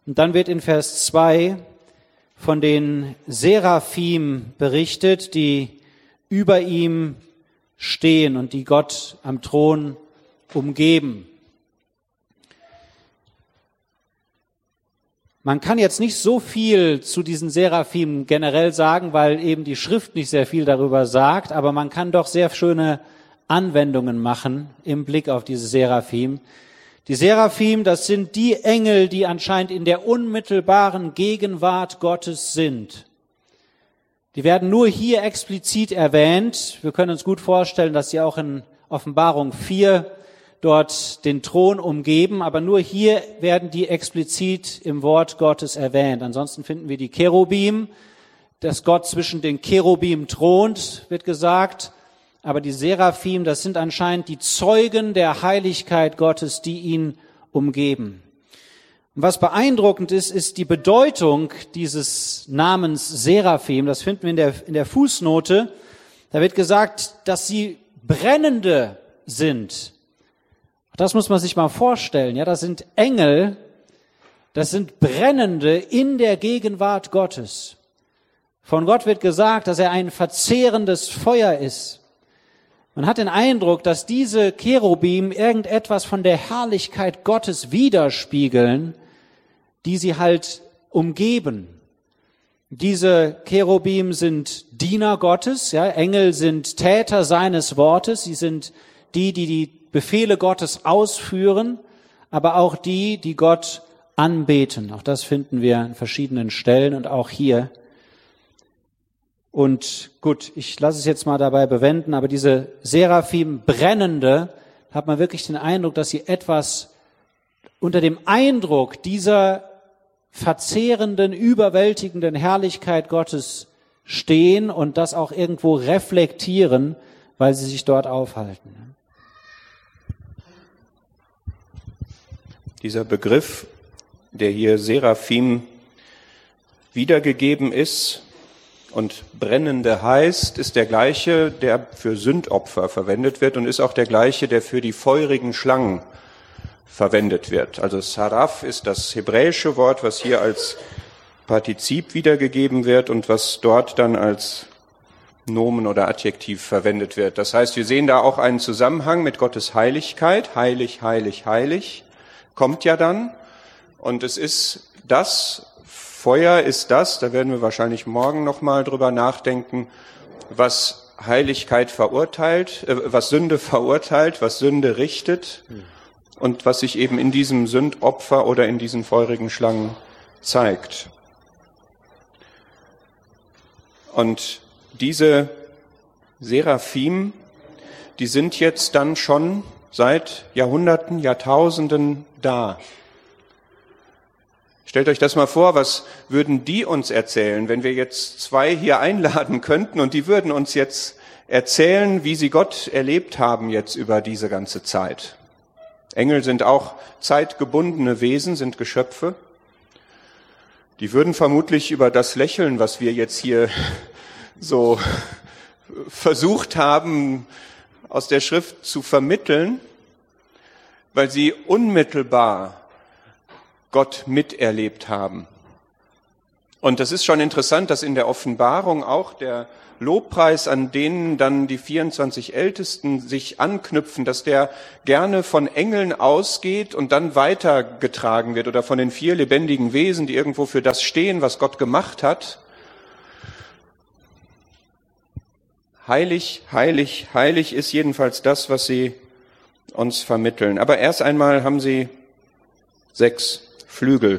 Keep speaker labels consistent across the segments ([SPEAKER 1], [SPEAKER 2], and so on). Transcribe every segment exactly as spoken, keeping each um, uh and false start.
[SPEAKER 1] Und dann wird in Vers zwei von den Seraphim berichtet, die über ihm stehen und die Gott am Thron umgeben. Man kann jetzt nicht so viel zu diesen Seraphim generell sagen, weil eben die Schrift nicht sehr viel darüber sagt, aber man kann doch sehr schöne Anwendungen machen im Blick auf diese Seraphim. Die Seraphim, das sind die Engel, die anscheinend in der unmittelbaren Gegenwart Gottes sind. Die werden nur hier explizit erwähnt. Wir können uns gut vorstellen, dass sie auch in Offenbarung vier dort den Thron umgeben, aber nur hier werden die explizit im Wort Gottes erwähnt. Ansonsten finden wir die Cherubim, dass Gott zwischen den Cherubim thront, wird gesagt. Aber die Seraphim, das sind anscheinend die Zeugen der Heiligkeit Gottes, die ihn umgeben. Und was beeindruckend ist, ist die Bedeutung dieses Namens Seraphim. Das finden wir in der, in der Fußnote. Da wird gesagt, dass sie brennende sind. Das muss man sich mal vorstellen. Ja, das sind Engel, das sind Brennende in der Gegenwart Gottes. Von Gott wird gesagt, dass er ein verzehrendes Feuer ist. Man hat den Eindruck, dass diese Cherubim irgendetwas von der Herrlichkeit Gottes widerspiegeln, die sie halt umgeben. Diese Cherubim sind Diener Gottes, ja, Engel sind Täter seines Wortes, sie sind die, die die Befehle Gottes ausführen, aber auch die, die Gott anbeten. Auch das finden wir an verschiedenen Stellen und auch hier. Und gut, ich lasse es jetzt mal dabei bewenden, aber diese Seraphim brennende, hat man wirklich den Eindruck, dass sie etwas unter dem Eindruck dieser verzehrenden, überwältigenden Herrlichkeit Gottes stehen und das auch irgendwo reflektieren, weil sie sich dort aufhalten.
[SPEAKER 2] Dieser Begriff, der hier Seraphim wiedergegeben ist und brennende heißt, ist der gleiche, der für Sündopfer verwendet wird und ist auch der gleiche, der für die feurigen Schlangen verwendet wird. Also Saraf ist das hebräische Wort, was hier als Partizip wiedergegeben wird und was dort dann als Nomen oder Adjektiv verwendet wird. Das heißt, wir sehen da auch einen Zusammenhang mit Gottes Heiligkeit. Heilig, heilig, heilig kommt ja dann. Und es ist das, Feuer ist das, da werden wir wahrscheinlich morgen nochmal drüber nachdenken, was Heiligkeit verurteilt, äh, was Sünde verurteilt, was Sünde richtet und was sich eben in diesem Sündopfer oder in diesen feurigen Schlangen zeigt. Und diese Seraphim, die sind jetzt dann schon seit Jahrhunderten, Jahrtausenden da. Stellt euch das mal vor, was würden die uns erzählen, wenn wir jetzt zwei hier einladen könnten und die würden uns jetzt erzählen, wie sie Gott erlebt haben jetzt über diese ganze Zeit. Engel sind auch zeitgebundene Wesen, sind Geschöpfe. Die würden vermutlich über das lächeln, was wir jetzt hier so versucht haben, aus der Schrift zu vermitteln, weil sie unmittelbar Gott miterlebt haben. Und das ist schon interessant, dass in der Offenbarung auch der Lobpreis, an denen dann die vierundzwanzig Ältesten sich anknüpfen, dass der gerne von Engeln ausgeht und dann weitergetragen wird oder von den vier lebendigen Wesen, die irgendwo für das stehen, was Gott gemacht hat. Heilig, heilig, heilig ist jedenfalls das, was sie uns vermitteln. Aber erst einmal haben sie sechs Flügel.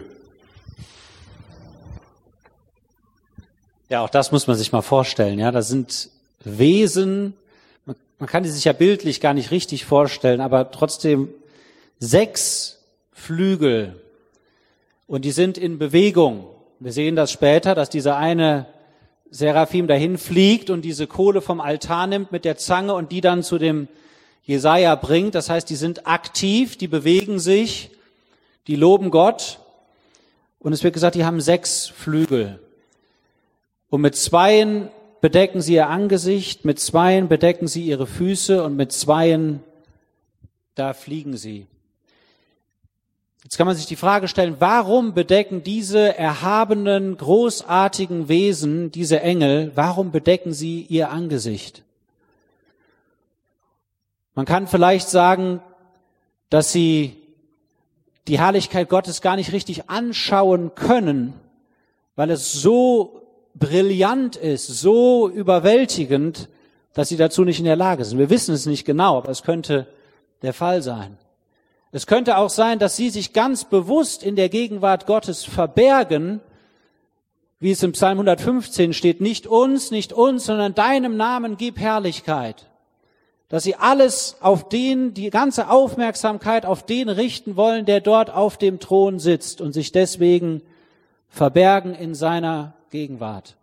[SPEAKER 1] Ja, auch das muss man sich mal vorstellen. Ja, das sind Wesen, man, man kann die sich ja bildlich gar nicht richtig vorstellen, aber trotzdem sechs Flügel. Und die sind in Bewegung. Wir sehen das später, dass dieser eine Seraphim dahin fliegt und diese Kohle vom Altar nimmt mit der Zange und die dann zu dem Jesaja bringt. Das heißt, die sind aktiv, die bewegen sich, die loben Gott. Und es wird gesagt, die haben sechs Flügel. Und mit zweien bedecken sie ihr Angesicht, mit zweien bedecken sie ihre Füße und mit zweien, da fliegen sie. Jetzt kann man sich die Frage stellen, warum bedecken diese erhabenen, großartigen Wesen, diese Engel, warum bedecken sie ihr Angesicht? Man kann vielleicht sagen, dass sie die Herrlichkeit Gottes gar nicht richtig anschauen können, weil es so brillant ist, so überwältigend, dass sie dazu nicht in der Lage sind. Wir wissen es nicht genau, aber es könnte der Fall sein. Es könnte auch sein, dass sie sich ganz bewusst in der Gegenwart Gottes verbergen, wie es im Psalm hundertfünfzehn steht, nicht uns, nicht uns, sondern deinem Namen gib Herrlichkeit. Dass sie alles auf den, die ganze Aufmerksamkeit auf den richten wollen, der dort auf dem Thron sitzt und sich deswegen verbergen in seiner Gegenwart.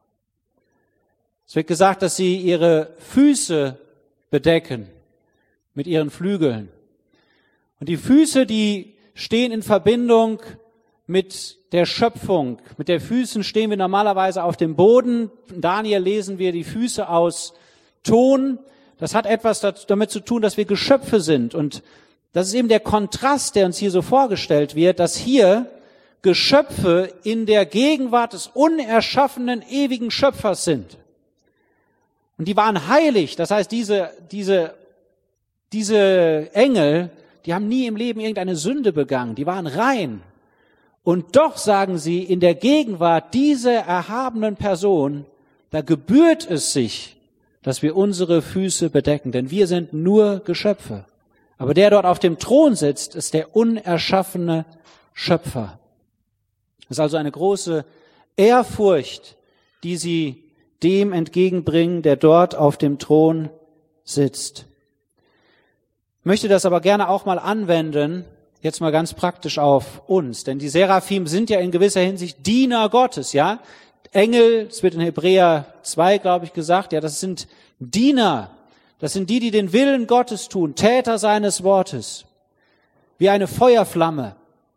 [SPEAKER 1] Es wird gesagt, dass sie ihre Füße bedecken mit ihren Flügeln. Und die Füße, die stehen in Verbindung mit der Schöpfung. Mit den Füßen stehen wir normalerweise auf dem Boden. In Daniel lesen wir die Füße aus Ton. Das hat etwas damit zu tun, dass wir Geschöpfe sind. Und das ist eben der Kontrast, der uns hier so vorgestellt wird, dass hier Geschöpfe in der Gegenwart des unerschaffenen, ewigen Schöpfers sind. Und die waren heilig. Das heißt, diese, diese, diese Engel, die haben nie im Leben irgendeine Sünde begangen. Die waren rein. Und doch sagen sie, in der Gegenwart dieser erhabenen Person, da gebührt es sich, dass wir unsere Füße bedecken. Denn wir sind nur Geschöpfe. Aber der dort auf dem Thron sitzt, ist der unerschaffene Schöpfer. Das ist also eine große Ehrfurcht, die sie dem entgegenbringen, der dort auf dem Thron sitzt. Ich möchte das aber gerne auch mal anwenden, jetzt mal ganz praktisch auf uns. Denn die Seraphim sind ja in gewisser Hinsicht Diener Gottes, ja. Engel, es wird in Hebräer zwei, glaube ich, gesagt, ja, das sind Diener. Das sind die, die den Willen Gottes tun, Täter seines Wortes. Wie eine Feuerflamme.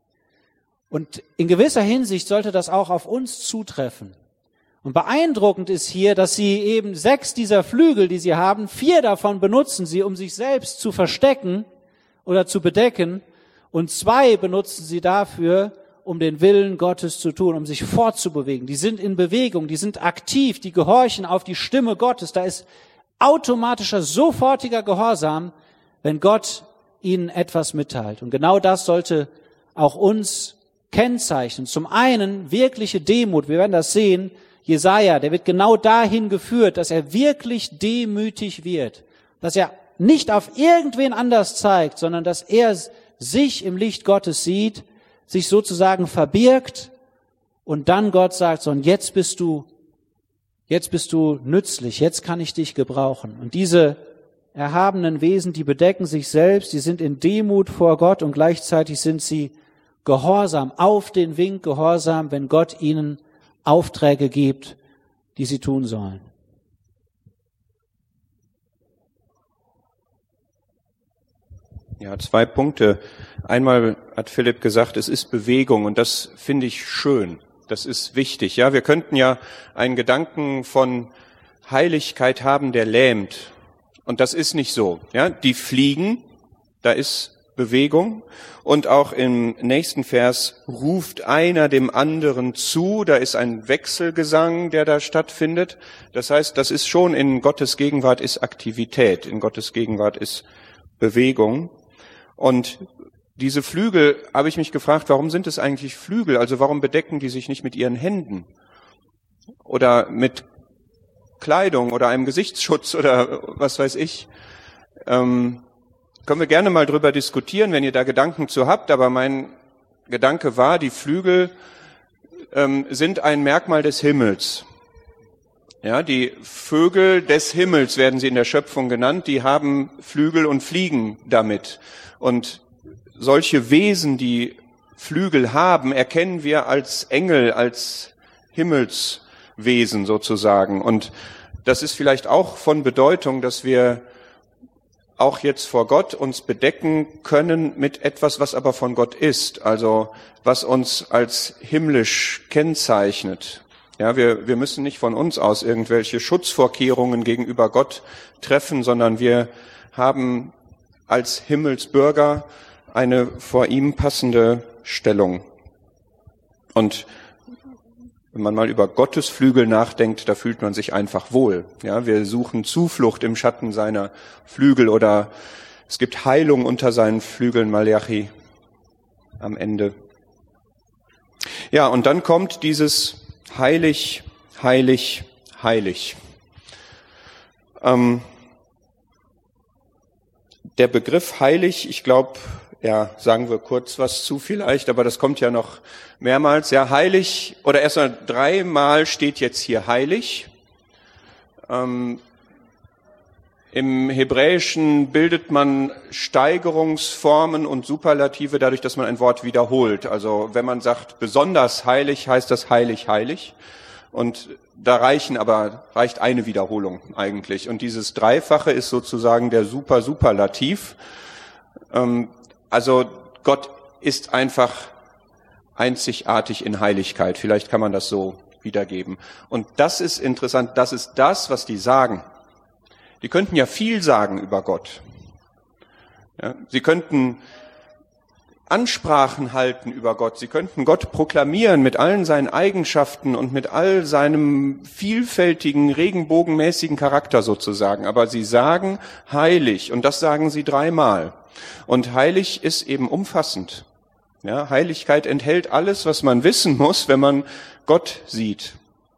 [SPEAKER 1] Und in gewisser Hinsicht sollte das auch auf uns zutreffen. Und beeindruckend ist hier, dass sie eben sechs dieser Flügel, die sie haben, vier davon benutzen sie, um sich selbst zu verstecken oder zu bedecken. Und zwei benutzen sie dafür, um den Willen Gottes zu tun, um sich fortzubewegen. Die sind in Bewegung, die sind aktiv, die gehorchen auf die Stimme Gottes. Da ist automatischer, sofortiger Gehorsam, wenn Gott ihnen etwas mitteilt. Und genau das sollte auch uns kennzeichnen. Zum einen wirkliche Demut. Wir werden das sehen. Jesaja, der wird genau dahin geführt, dass er wirklich demütig wird. Dass er nicht auf irgendwen anders zeigt, sondern dass er sich im Licht Gottes sieht, sich sozusagen verbirgt und dann Gott sagt, so, und jetzt bist du, jetzt bist du nützlich, jetzt kann ich dich gebrauchen. Und diese erhabenen Wesen, die bedecken sich selbst, die sind in Demut vor Gott und gleichzeitig sind sie gehorsam, auf den Wink gehorsam, wenn Gott ihnen Aufträge gibt, die sie tun sollen.
[SPEAKER 2] Ja, zwei Punkte. Einmal hat Philipp gesagt, es ist Bewegung und das finde ich schön. Das ist wichtig. Ja, wir könnten ja einen Gedanken von Heiligkeit haben, der lähmt. Und das ist nicht so. Ja, die fliegen, da ist Bewegung. Und auch im nächsten Vers ruft einer dem anderen zu. Da ist ein Wechselgesang, der da stattfindet. Das heißt, das ist schon in Gottes Gegenwart ist Aktivität. In Gottes Gegenwart ist Bewegung. Und diese Flügel, habe ich mich gefragt, warum sind es eigentlich Flügel? Also warum bedecken die sich nicht mit ihren Händen? Oder mit Kleidung oder einem Gesichtsschutz oder was weiß ich? Ähm, können wir gerne mal drüber diskutieren, wenn ihr da Gedanken zu habt. Aber mein Gedanke war, die Flügel ähm, sind ein Merkmal des Himmels. Ja, die Vögel des Himmels werden sie in der Schöpfung genannt. Die haben Flügel und fliegen damit. Und solche Wesen, die Flügel haben, erkennen wir als Engel, als Himmelswesen sozusagen. Und das ist vielleicht auch von Bedeutung, dass wir auch jetzt vor Gott uns bedecken können mit etwas, was aber von Gott ist, also was uns als himmlisch kennzeichnet. Ja, wir, wir müssen nicht von uns aus irgendwelche Schutzvorkehrungen gegenüber Gott treffen, sondern wir haben als Himmelsbürger eine vor ihm passende Stellung. Und wenn man mal über Gottes Flügel nachdenkt, da fühlt man sich einfach wohl. Ja, wir suchen Zuflucht im Schatten seiner Flügel oder es gibt Heilung unter seinen Flügeln, Malachi am Ende. Ja, und dann kommt dieses heilig, heilig, heilig. Ähm, der Begriff heilig, ich glaube, ja, sagen wir kurz was zu vielleicht, aber das kommt ja noch mehrmals. Ja, heilig, oder erst mal dreimal steht jetzt hier heilig. Ähm, Im Hebräischen bildet man Steigerungsformen und Superlative dadurch, dass man ein Wort wiederholt. Also wenn man sagt besonders heilig, heißt das heilig, heilig. Und da reichen aber, reicht eine Wiederholung eigentlich. Und dieses Dreifache ist sozusagen der Super Superlativ. Ähm, Also Gott ist einfach einzigartig in Heiligkeit. Vielleicht kann man das so wiedergeben. Und das ist interessant, das ist das, was die sagen. Die könnten ja viel sagen über Gott. Ja, sie könnten Ansprachen halten über Gott. Sie könnten Gott proklamieren mit allen seinen Eigenschaften und mit all seinem vielfältigen, regenbogenmäßigen Charakter sozusagen. Aber sie sagen heilig und das sagen sie dreimal. Und heilig ist eben umfassend. Ja, Heiligkeit enthält alles, was man wissen muss, wenn man Gott sieht.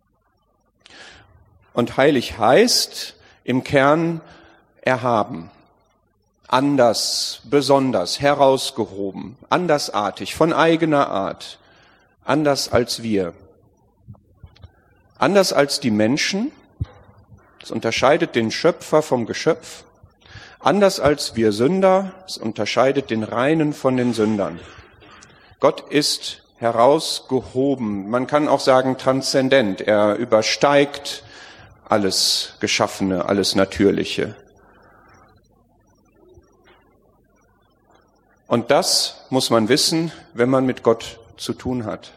[SPEAKER 2] Und heilig heißt im Kern erhaben. Anders, besonders, herausgehoben, andersartig, von eigener Art, anders als wir. Anders als die Menschen, das unterscheidet den Schöpfer vom Geschöpf. Anders als wir Sünder, das unterscheidet den Reinen von den Sündern. Gott ist herausgehoben, man kann auch sagen transzendent, er übersteigt alles Geschaffene, alles Natürliche. Und das muss man wissen, wenn man mit Gott zu tun hat.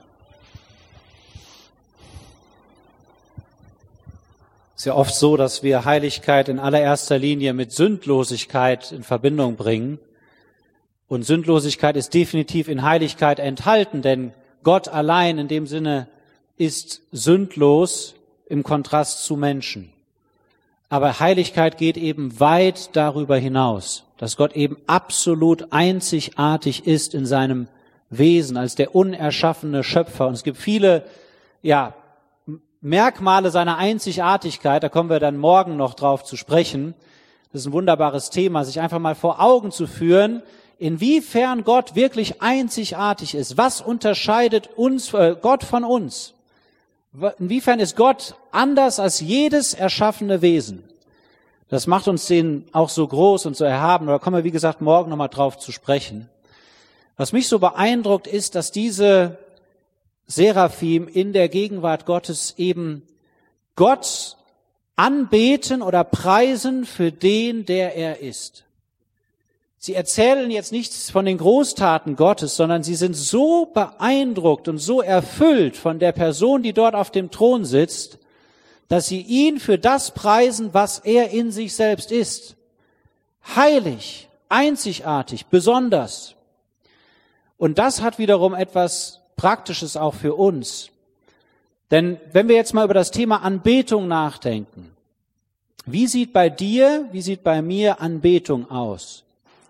[SPEAKER 1] Es ist ja oft so, dass wir Heiligkeit in allererster Linie mit Sündlosigkeit in Verbindung bringen. Und Sündlosigkeit ist definitiv in Heiligkeit enthalten, denn Gott allein in dem Sinne ist sündlos im Kontrast zu Menschen. Aber Heiligkeit geht eben weit darüber hinaus, dass Gott eben absolut einzigartig ist in seinem Wesen als der unerschaffene Schöpfer. Und es gibt viele, ja, Merkmale seiner Einzigartigkeit, da kommen wir dann morgen noch drauf zu sprechen. Das ist ein wunderbares Thema, sich einfach mal vor Augen zu führen, inwiefern Gott wirklich einzigartig ist. Was unterscheidet uns, äh, Gott von uns? Inwiefern ist Gott anders als jedes erschaffene Wesen? Das macht uns den auch so groß und so erhaben. Da kommen wir, wie gesagt, morgen nochmal drauf zu sprechen. Was mich so beeindruckt, ist, dass diese Seraphim in der Gegenwart Gottes eben Gott anbeten oder preisen für den, der er ist. Sie erzählen jetzt nichts von den Großtaten Gottes, sondern sie sind so beeindruckt und so erfüllt von der Person, die dort auf dem Thron sitzt, dass sie ihn für das preisen, was er in sich selbst ist. Heilig, einzigartig, besonders. Und das hat wiederum etwas Praktisches auch für uns. Denn wenn wir jetzt mal über das Thema Anbetung nachdenken, wie sieht bei dir, wie sieht bei mir Anbetung aus?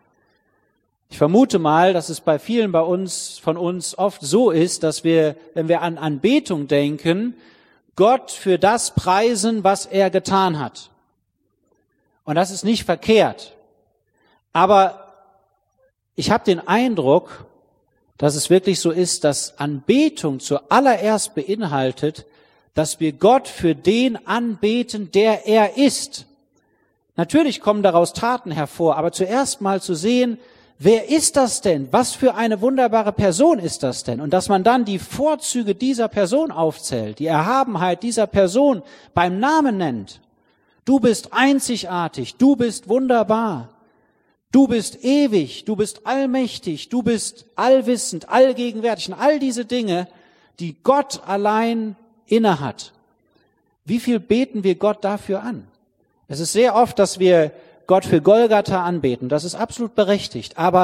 [SPEAKER 1] Ich vermute mal, dass es bei vielen bei uns, von uns oft so ist, dass wir, wenn wir an Anbetung denken, Gott für das preisen, was er getan hat. Und das ist nicht verkehrt. Aber ich habe den Eindruck, dass es wirklich so ist, dass Anbetung zuallererst beinhaltet, dass wir Gott für den anbeten, der er ist. Natürlich kommen daraus Taten hervor, aber zuerst mal zu sehen, wer ist das denn? Was für eine wunderbare Person ist das denn? Und dass man dann die Vorzüge dieser Person aufzählt, die Erhabenheit dieser Person beim Namen nennt. Du bist einzigartig, du bist wunderbar, du bist ewig, du bist allmächtig, du bist allwissend, allgegenwärtig. Und all diese Dinge, die Gott allein innehat. Wie viel beten wir Gott dafür an? Es ist sehr oft, dass wir Gott für Golgatha anbeten. Das ist absolut berechtigt. Aber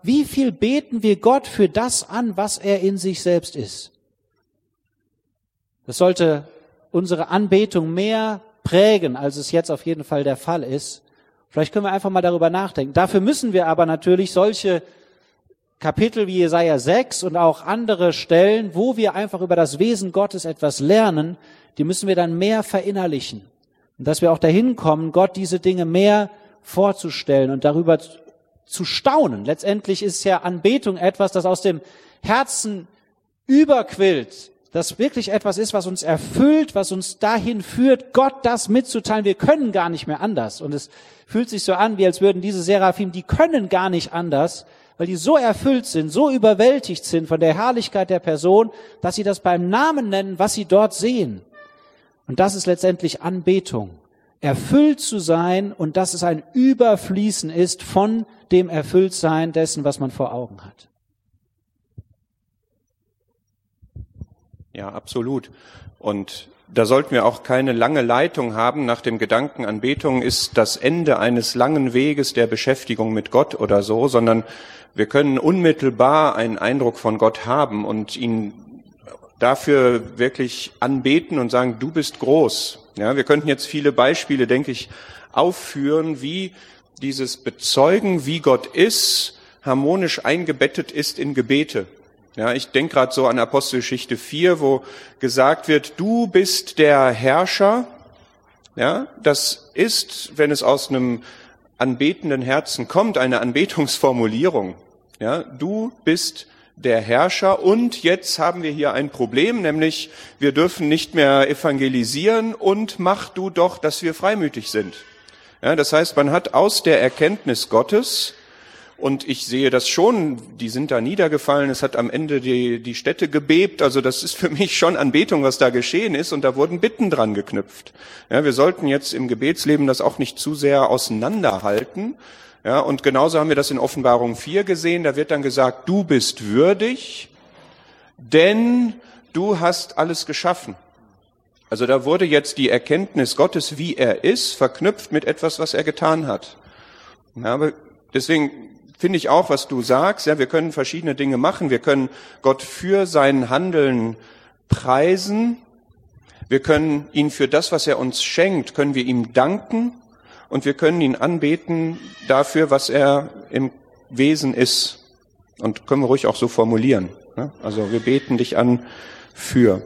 [SPEAKER 1] wie viel beten wir Gott für das an, was er in sich selbst ist? Das sollte unsere Anbetung mehr prägen, als es jetzt auf jeden Fall der Fall ist. Vielleicht können wir einfach mal darüber nachdenken. Dafür müssen wir aber natürlich solche Kapitel wie Jesaja sechs und auch andere Stellen, wo wir einfach über das Wesen Gottes etwas lernen, die müssen wir dann mehr verinnerlichen. Und dass wir auch dahin kommen, Gott diese Dinge mehr vorzustellen und darüber zu staunen. Letztendlich ist ja Anbetung etwas, das aus dem Herzen überquillt, das wirklich etwas ist, was uns erfüllt, was uns dahin führt, Gott das mitzuteilen. Wir können gar nicht mehr anders. Und es fühlt sich so an, wie als würden diese Seraphim, die können gar nicht anders, weil die so erfüllt sind, so überwältigt sind von der Herrlichkeit der Person, dass sie das beim Namen nennen, was sie dort sehen. Und das ist letztendlich Anbetung. Erfüllt zu sein und dass es ein Überfließen ist von dem Erfülltsein dessen, was man vor Augen hat.
[SPEAKER 2] Ja, absolut. Und da sollten wir auch keine lange Leitung haben nach dem Gedanken, Anbetung ist das Ende eines langen Weges der Beschäftigung mit Gott oder so, sondern wir können unmittelbar einen Eindruck von Gott haben und ihn dafür wirklich anbeten und sagen, du bist groß. Ja, wir könnten jetzt viele Beispiele, denke ich, aufführen, wie dieses Bezeugen, wie Gott ist, harmonisch eingebettet ist in Gebete. Ja, ich denke gerade so an Apostelgeschichte vier, wo gesagt wird, du bist der Herrscher. Ja, das ist, wenn es aus einem anbetenden Herzen kommt, eine Anbetungsformulierung. Ja, du bist der Herrscher und jetzt haben wir hier ein Problem, nämlich wir dürfen nicht mehr evangelisieren und mach du doch, dass wir freimütig sind. Ja, das heißt, man hat aus der Erkenntnis Gottes, und ich sehe das schon, die sind da niedergefallen, es hat am Ende die, die Städte gebebt, also das ist für mich schon Anbetung, was da geschehen ist, und da wurden Bitten dran geknüpft. Ja, wir sollten jetzt im Gebetsleben das auch nicht zu sehr auseinanderhalten. Ja, und genauso haben wir das in Offenbarung vier gesehen, da wird dann gesagt, du bist würdig, denn du hast alles geschaffen. Also da wurde jetzt die Erkenntnis Gottes, wie er ist, verknüpft mit etwas, was er getan hat. Ja, aber deswegen finde ich auch, was du sagst, ja, wir können verschiedene Dinge machen. Wir können Gott für sein Handeln preisen. Wir können ihn für das, was er uns schenkt, können wir ihm danken. Und wir können ihn anbeten dafür, was er im Wesen ist. Und können wir ruhig auch so formulieren. Ja? Also wir beten dich an für.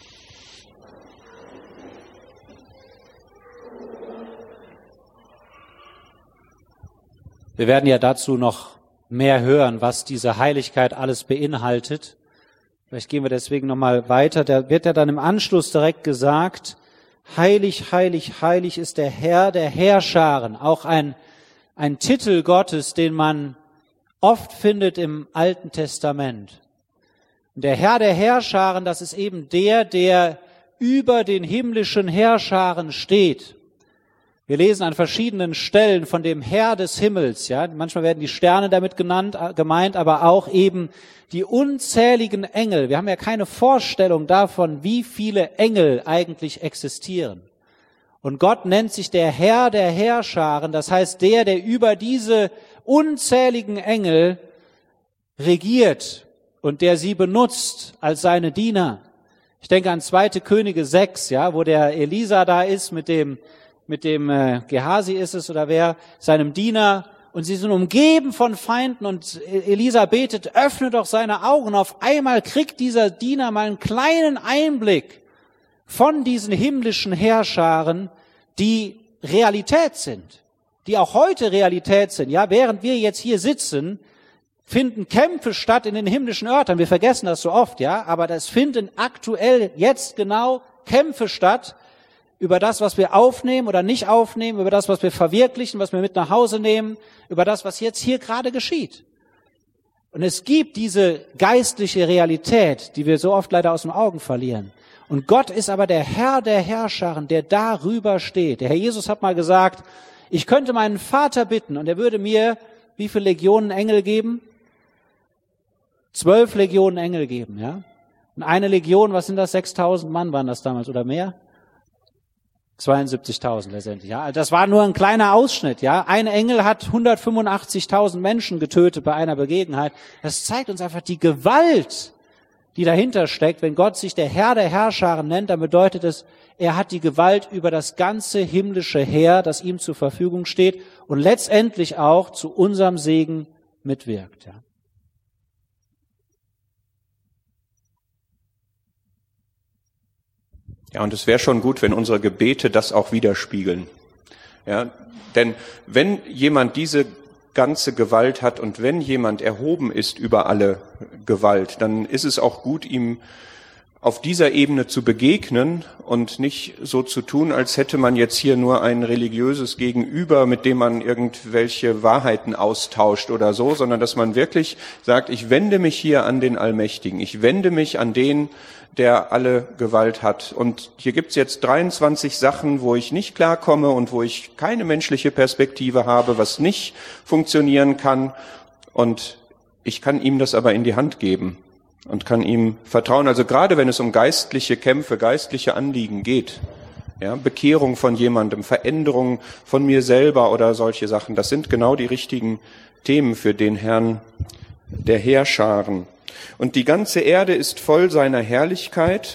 [SPEAKER 1] Wir werden ja dazu noch mehr hören, was diese Heiligkeit alles beinhaltet. Vielleicht gehen wir deswegen nochmal weiter. Da wird ja dann im Anschluss direkt gesagt, heilig, heilig, heilig ist der Herr der Heerscharen. Auch ein, ein Titel Gottes, den man oft findet im Alten Testament. Der Herr der Heerscharen, das ist eben der, der über den himmlischen Heerscharen steht. Wir lesen an verschiedenen Stellen von dem Herr des Himmels, ja. Manchmal werden die Sterne damit genannt, gemeint, aber auch eben die unzähligen Engel. Wir haben ja keine Vorstellung davon, wie viele Engel eigentlich existieren. Und Gott nennt sich der Herr der Heerscharen, das heißt der, der über diese unzähligen Engel regiert und der sie benutzt als seine Diener. Ich denke an zweite Könige sechs, ja, wo der Elisa da ist mit dem mit dem äh, Gehasi ist es oder wer, seinem Diener, und sie sind umgeben von Feinden und Elisa betet, öffne doch seine Augen. Auf einmal kriegt dieser Diener mal einen kleinen Einblick von diesen himmlischen Heerscharen, die Realität sind, die auch heute Realität sind. Ja, während wir jetzt hier sitzen, finden Kämpfe statt in den himmlischen Örtern. Wir vergessen das so oft, ja, aber das finden aktuell jetzt genau Kämpfe statt, über das, was wir aufnehmen oder nicht aufnehmen, über das, was wir verwirklichen, was wir mit nach Hause nehmen, über das, was jetzt hier gerade geschieht. Und es gibt diese geistliche Realität, die wir so oft leider aus den Augen verlieren. Und Gott ist aber der Herr der Herrscharen, der darüber steht. Der Herr Jesus hat mal gesagt, ich könnte meinen Vater bitten und er würde mir wie viele Legionen Engel geben? Zwölf Legionen Engel geben, ja. Und eine Legion, was sind das? Sechstausend Mann waren das damals oder mehr? zweiundsiebzigtausend letztendlich, ja. Das war nur ein kleiner Ausschnitt, ja. Ein Engel hat hundertfünfundachtzigtausend Menschen getötet bei einer Begebenheit. Das zeigt uns einfach die Gewalt, die dahinter steckt. Wenn Gott sich der Herr der Herrscharen nennt, dann bedeutet es, er hat die Gewalt über das ganze himmlische Heer, das ihm zur Verfügung steht und letztendlich auch zu unserem Segen mitwirkt, ja.
[SPEAKER 2] Ja, und es wäre schon gut, wenn unsere Gebete das auch widerspiegeln. Ja, denn wenn jemand diese ganze Gewalt hat und wenn jemand erhoben ist über alle Gewalt, dann ist es auch gut, ihm auf dieser Ebene zu begegnen und nicht so zu tun, als hätte man jetzt hier nur ein religiöses Gegenüber, mit dem man irgendwelche Wahrheiten austauscht oder so, sondern dass man wirklich sagt, ich wende mich hier an den Allmächtigen, ich wende mich an den, der alle Gewalt hat. Und hier gibt's jetzt dreiundzwanzig Sachen, wo ich nicht klarkomme und wo ich keine menschliche Perspektive habe, was nicht funktionieren kann. Und ich kann ihm das aber in die Hand geben und kann ihm vertrauen. Also gerade wenn es um geistliche Kämpfe, geistliche Anliegen geht, ja, Bekehrung von jemandem, Veränderung von mir selber oder solche Sachen, das sind genau die richtigen Themen für den Herrn der Heerscharen. Und die ganze Erde ist voll seiner Herrlichkeit.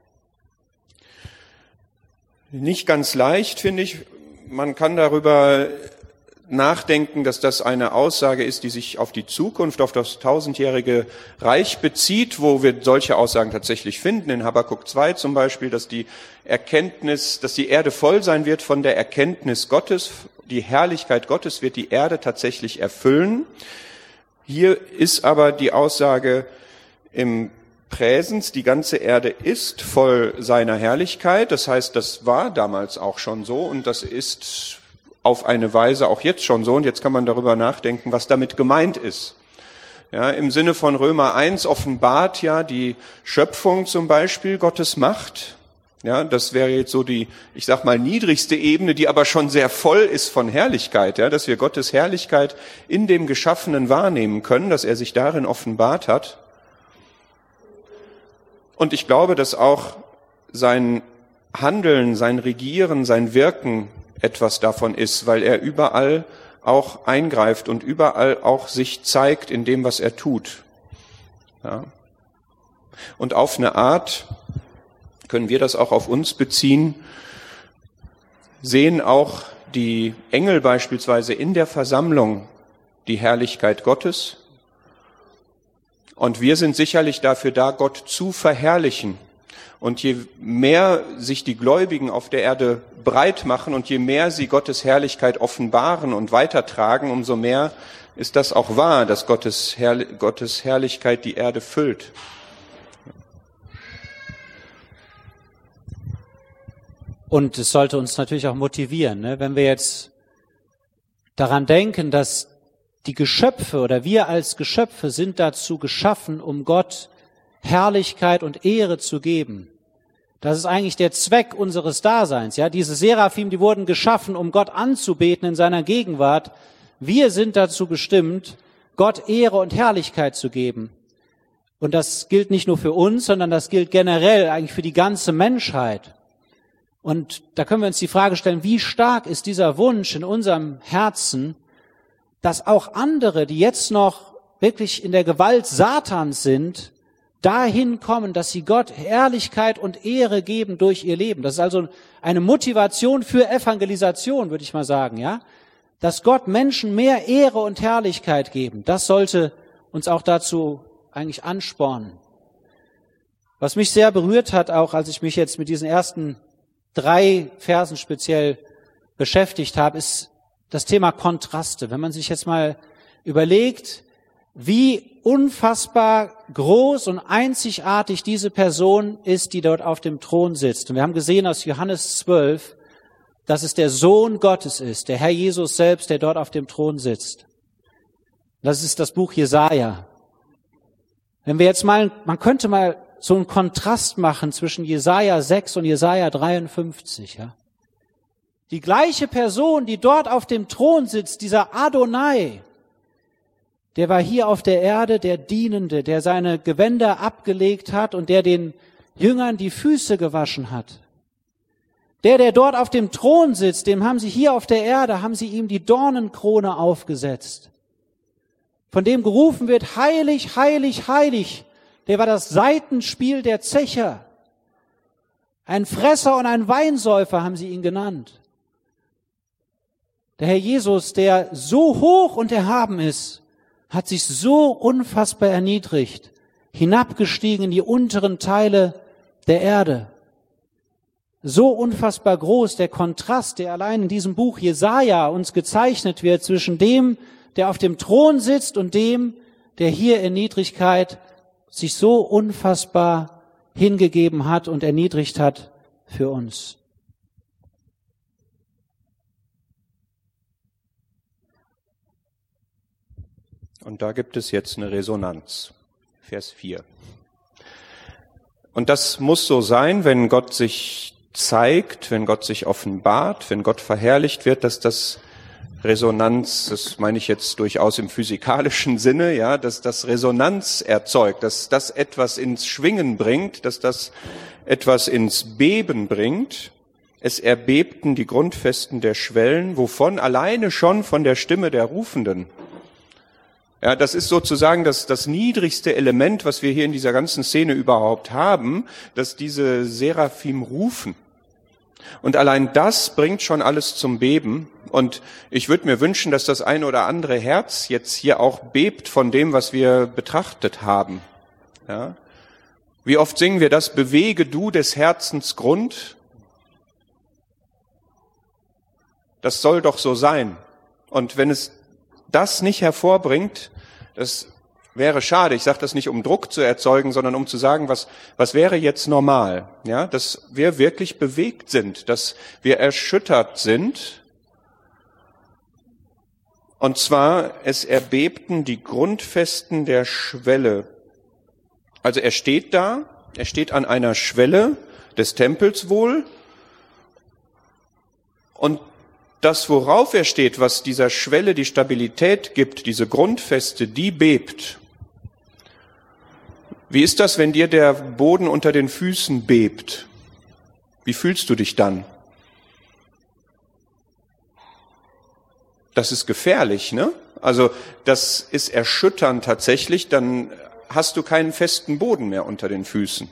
[SPEAKER 2] Nicht ganz leicht, finde ich. Man kann darüber nachdenken, dass das eine Aussage ist, die sich auf die Zukunft, auf das tausendjährige Reich bezieht, wo wir solche Aussagen tatsächlich finden. In Habakuk zwei zum Beispiel, dass die Erkenntnis, dass die Erde voll sein wird von der Erkenntnis Gottes. Die Herrlichkeit Gottes wird die Erde tatsächlich erfüllen. Hier ist aber die Aussage im Präsens, die ganze Erde ist voll seiner Herrlichkeit. Das heißt, das war damals auch schon so und das ist auf eine Weise auch jetzt schon so. Und jetzt kann man darüber nachdenken, was damit gemeint ist. Ja, im Sinne von Römer eins offenbart ja die Schöpfung zum Beispiel Gottes Macht. Ja, das wäre jetzt so die, ich sag mal, niedrigste Ebene, die aber schon sehr voll ist von Herrlichkeit, ja, dass wir Gottes Herrlichkeit in dem Geschaffenen wahrnehmen können, dass er sich darin offenbart hat. Und ich glaube, dass auch sein Handeln, sein Regieren, sein Wirken etwas davon ist, weil er überall auch eingreift und überall auch sich zeigt in dem, was er tut. Ja. Und auf eine Art können wir das auch auf uns beziehen, sehen auch die Engel beispielsweise in der Versammlung die Herrlichkeit Gottes. Und wir sind sicherlich dafür da, Gott zu verherrlichen. Und je mehr sich die Gläubigen auf der Erde breit machen und je mehr sie Gottes Herrlichkeit offenbaren und weitertragen, umso mehr ist das auch wahr, dass Gottes, Herr, Gottes Herrlichkeit die Erde füllt.
[SPEAKER 1] Und es sollte uns natürlich auch motivieren, ne? Wenn wir jetzt daran denken, dass die Geschöpfe oder wir als Geschöpfe sind dazu geschaffen, um Gott Herrlichkeit und Ehre zu geben. Das ist eigentlich der Zweck unseres Daseins. Ja, diese Seraphim, die wurden geschaffen, um Gott anzubeten in seiner Gegenwart. Wir sind dazu bestimmt, Gott Ehre und Herrlichkeit zu geben. Und das gilt nicht nur für uns, sondern das gilt generell eigentlich für die ganze Menschheit. Und da können wir uns die Frage stellen, wie stark ist dieser Wunsch in unserem Herzen, dass auch andere, die jetzt noch wirklich in der Gewalt Satans sind, dahin kommen, dass sie Gott Herrlichkeit und Ehre geben durch ihr Leben. Das ist also eine Motivation für Evangelisation, würde ich mal sagen, ja? Dass Gott Menschen mehr Ehre und Herrlichkeit geben. Das sollte uns auch dazu eigentlich anspornen. Was mich sehr berührt hat, auch als ich mich jetzt mit diesen ersten drei Versen speziell beschäftigt habe, ist das Thema Kontraste. Wenn man sich jetzt mal überlegt, wie unfassbar groß und einzigartig diese Person ist, die dort auf dem Thron sitzt. Und wir haben gesehen aus Johannes zwölf, dass es der Sohn Gottes ist, der Herr Jesus selbst, der dort auf dem Thron sitzt. Das ist das Buch Jesaja. Wenn wir jetzt mal, man könnte mal so einen Kontrast machen zwischen Jesaja sechs und Jesaja dreiundfünfzig, ja. Die gleiche Person, die dort auf dem Thron sitzt, dieser Adonai, der war hier auf der Erde der Dienende, der seine Gewänder abgelegt hat und der den Jüngern die Füße gewaschen hat. Der, der dort auf dem Thron sitzt, dem haben sie hier auf der Erde, haben sie ihm die Dornenkrone aufgesetzt. Von dem gerufen wird, heilig, heilig, heilig. Der war das Saitenspiel der Zecher. Ein Fresser und ein Weinsäufer haben sie ihn genannt. Der Herr Jesus, der so hoch und erhaben ist, hat sich so unfassbar erniedrigt, hinabgestiegen in die unteren Teile der Erde. So unfassbar groß der Kontrast, der allein in diesem Buch Jesaja uns gezeichnet wird zwischen dem, der auf dem Thron sitzt und dem, der hier in Niedrigkeit sich so unfassbar hingegeben hat und erniedrigt hat für uns.
[SPEAKER 2] Und da gibt es jetzt eine Resonanz. Vers vier. Und das muss so sein, wenn Gott sich zeigt, wenn Gott sich offenbart, wenn Gott verherrlicht wird, dass das Resonanz, das meine ich jetzt durchaus im physikalischen Sinne, ja, dass das Resonanz erzeugt, dass das etwas ins Schwingen bringt, dass das etwas ins Beben bringt. Es erbebten die Grundfesten der Schwellen, wovon alleine schon von der Stimme der Rufenden. Ja, das ist sozusagen das, das niedrigste Element, was wir hier in dieser ganzen Szene überhaupt haben, dass diese Seraphim rufen. Und allein das bringt schon alles zum Beben. Und ich würde mir wünschen, dass das ein oder andere Herz jetzt hier auch bebt von dem, was wir betrachtet haben. Ja? Wie oft singen wir das, bewege du des Herzens Grund? Das soll doch so sein. Und wenn es das nicht hervorbringt, das wäre schade. Ich sage das nicht, um Druck zu erzeugen, sondern um zu sagen, was, was wäre jetzt normal? Ja, dass wir wirklich bewegt sind, dass wir erschüttert sind. Und zwar, es erbebten die Grundfesten der Schwelle. Also er steht da, er steht an einer Schwelle des Tempels wohl. Und das, worauf er steht, was dieser Schwelle die Stabilität gibt, diese Grundfeste, die bebt. Wie ist das, wenn dir der Boden unter den Füßen bebt? Wie fühlst du dich dann? Das ist gefährlich, ne? Also das ist erschütternd tatsächlich, dann hast du keinen festen Boden mehr unter den Füßen.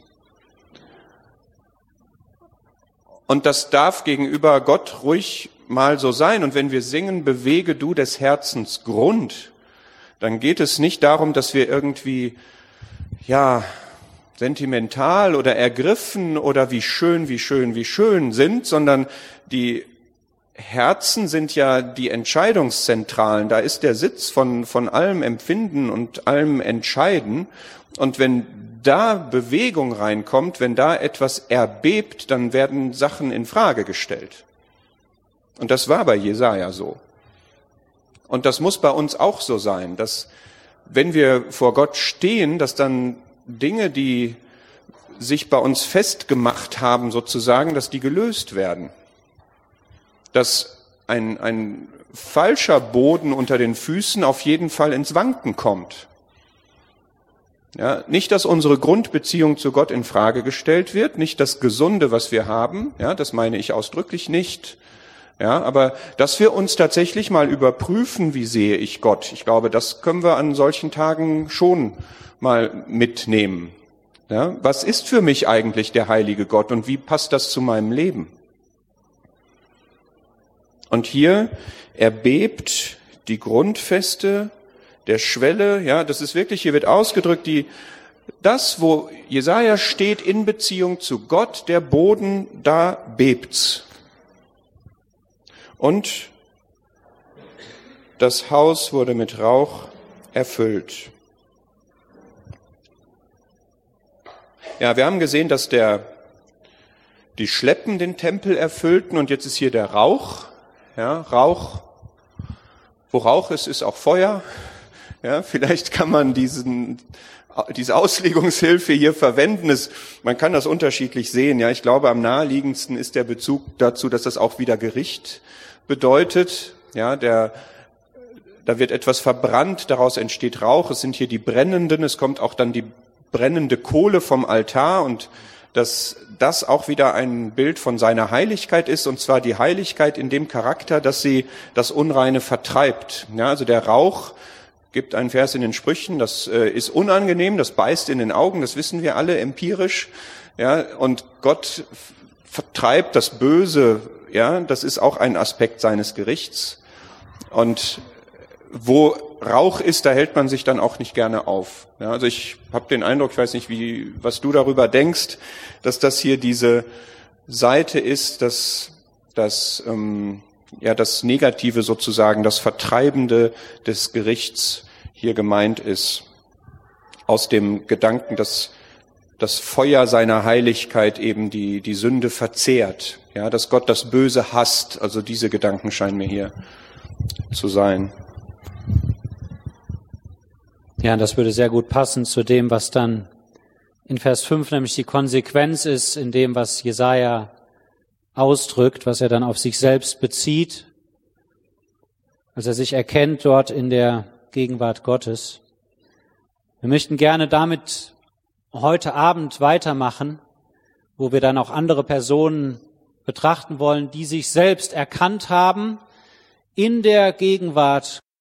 [SPEAKER 2] Und das darf gegenüber Gott ruhig mal so sein. Und wenn wir singen, bewege du des Herzens Grund, dann geht es nicht darum, dass wir irgendwie, ja, sentimental oder ergriffen oder wie schön, wie schön, wie schön sind, sondern die Herzen sind ja die Entscheidungszentralen. Da ist der Sitz von, von allem Empfinden und allem Entscheiden. Und wenn da Bewegung reinkommt, wenn da etwas erbebt, dann werden Sachen in Frage gestellt. Und das war bei Jesaja so. Und das muss bei uns auch so sein, dass wenn wir vor Gott stehen, dass dann Dinge, die sich bei uns festgemacht haben, sozusagen, dass die gelöst werden. Dass ein, ein falscher Boden unter den Füßen auf jeden Fall ins Wanken kommt. Ja, nicht, dass unsere Grundbeziehung zu Gott in Frage gestellt wird, nicht das Gesunde, was wir haben, ja, das meine ich ausdrücklich nicht. Ja, aber dass wir uns tatsächlich mal überprüfen, wie sehe ich Gott. Ich glaube, das können wir an solchen Tagen schon mal mitnehmen. Ja, was ist für mich eigentlich der heilige Gott und wie passt das zu meinem Leben? Und hier erbebt die Grundfeste der Schwelle, ja, das ist wirklich, hier wird ausgedrückt, die, das, wo Jesaja steht in Beziehung zu Gott, der Boden, da bebt's. Und das Haus wurde mit Rauch erfüllt. Ja, wir haben gesehen, dass der, die Schleppen den Tempel erfüllten und jetzt ist hier der Rauch. Ja, Rauch, wo Rauch ist, ist auch Feuer. Ja, vielleicht kann man diesen, diese Auslegungshilfe hier verwenden. Es, man kann das unterschiedlich sehen. Ja, ich glaube, am naheliegendsten ist der Bezug dazu, dass das auch wieder Gericht bedeutet. Ja, der, da wird etwas verbrannt, daraus entsteht Rauch. Es sind hier die Brennenden. Es kommt auch dann die brennende Kohle vom Altar und dass das auch wieder ein Bild von seiner Heiligkeit ist, und zwar die Heiligkeit in dem Charakter, dass sie das Unreine vertreibt. Ja, also der Rauch, gibt einen Vers in den Sprüchen, das äh, ist unangenehm, das beißt in den Augen, das wissen wir alle empirisch. Ja, und Gott vertreibt das Böse, ja, das ist auch ein Aspekt seines Gerichts. Und wo Rauch ist, da hält man sich dann auch nicht gerne auf. Ja, also ich habe den Eindruck, ich weiß nicht, wie, was du darüber denkst, dass das hier diese Seite ist, dass, dass ähm, ja das Negative sozusagen, das Vertreibende des Gerichts hier gemeint ist. Aus dem Gedanken, dass das Feuer seiner Heiligkeit eben die, die Sünde verzehrt. Ja, dass Gott das Böse hasst. Also diese Gedanken scheinen mir hier zu sein.
[SPEAKER 1] Ja, das würde sehr gut passen zu dem, was dann in Vers fünf nämlich die Konsequenz ist, in dem, was Jesaja ausdrückt, was er dann auf sich selbst bezieht, als er sich erkennt dort in der Gegenwart Gottes. Wir möchten gerne damit heute Abend weitermachen, wo wir dann auch andere Personen betrachten wollen, die sich selbst erkannt haben in der Gegenwart